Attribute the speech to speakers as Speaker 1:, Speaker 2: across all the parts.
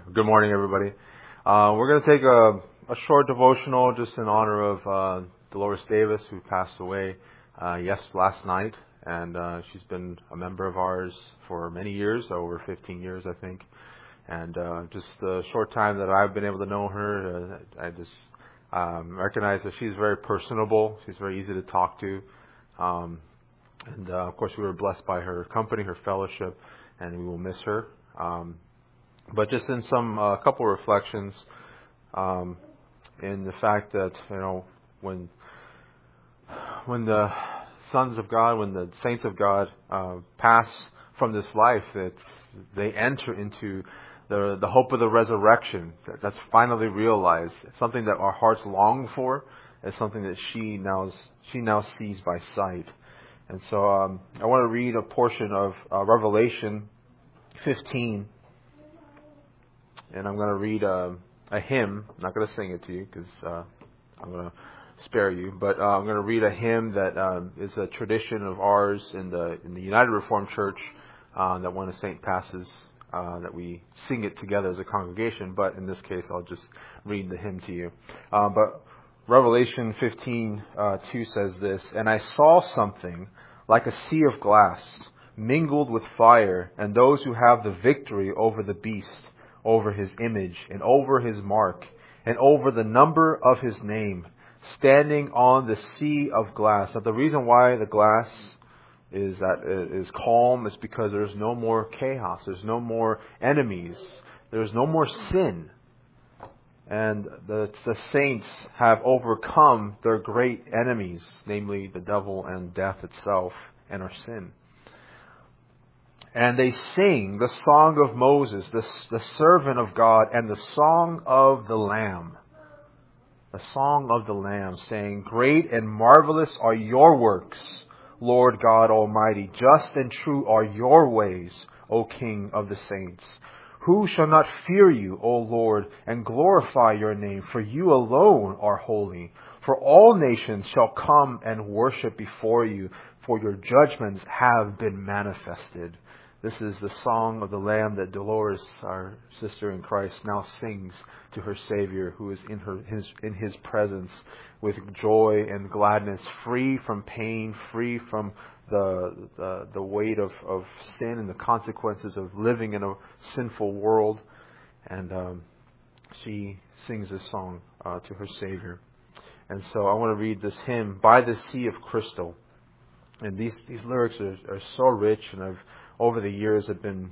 Speaker 1: Good morning, everybody. We're going to take a short devotional just in honor of Dolores Davis, who passed away last night. And she's been a member of ours for many years, over 15 years, I think. And just the short time that I've been able to know her, I just recognize that she's very personable. She's very easy to talk to. And of course, we were blessed by her company, her fellowship, and we will miss her. But just in some couple reflections, in the fact that when the sons of God, when the saints of God pass from this life, that they enter into the hope of the resurrection. That's finally realized. It's something that our hearts long for. It's something that she now sees by sight. And so I want to read a portion of Revelation 15. And I'm going to read a hymn. I'm not going to sing it to you because I'm going to spare you. But I'm going to read a hymn that is a tradition of ours in the United Reformed Church, that when a saint passes, that we sing it together as a congregation. But in this case, I'll just read the hymn to you. But Revelation 15:2 says this: "And I saw something like a sea of glass, mingled with fire, and those who have the victory over the beast, over his image, and over his mark, and over the number of his name, standing on the sea of glass." Now, the reason why the glass is calm is because there's no more chaos, there's no more enemies, there's no more sin. And the saints have overcome their great enemies, namely the devil and death itself and our sin. And they sing the song of Moses, the servant of God, and the song of the Lamb. The song of the Lamb, saying, "Great and marvelous are your works, Lord God Almighty. Just and true are your ways, O King of the saints. Who shall not fear you, O Lord, and glorify your name? For you alone are holy. For all nations shall come and worship before you, for your judgments have been manifested." This is the song of the Lamb that Dolores, our sister in Christ, now sings to her Savior, who is in His presence with joy and gladness, free from pain, free from the weight of sin and the consequences of living in a sinful world. And she sings this song to her Savior. And so I want to read this hymn, "By the Sea of Crystal." And these lyrics are so rich, and over the years have been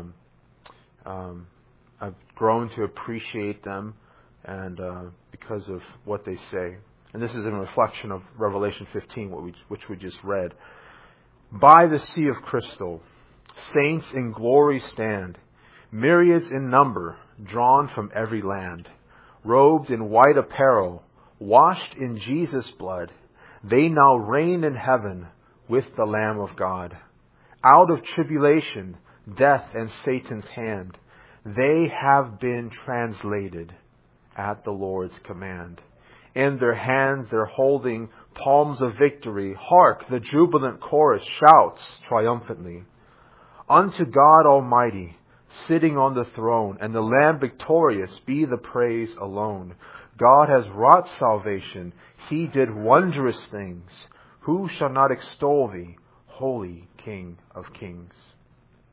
Speaker 1: I've grown to appreciate them, and because of what they say. And this is in reflection of Revelation 15, which we just read. "By the sea of crystal, saints in glory stand, myriads in number, drawn from every land, robed in white apparel, washed in Jesus' blood. They now reign in heaven with the Lamb of God. Out of tribulation, death, and Satan's hand, they have been translated at the Lord's command. In their hands they're holding palms of victory. Hark, the jubilant chorus shouts triumphantly. Unto God Almighty, sitting on the throne, and the Lamb victorious, be the praise alone. God has wrought salvation. He did wondrous things. Who shall not extol thee, Holy King of Kings?"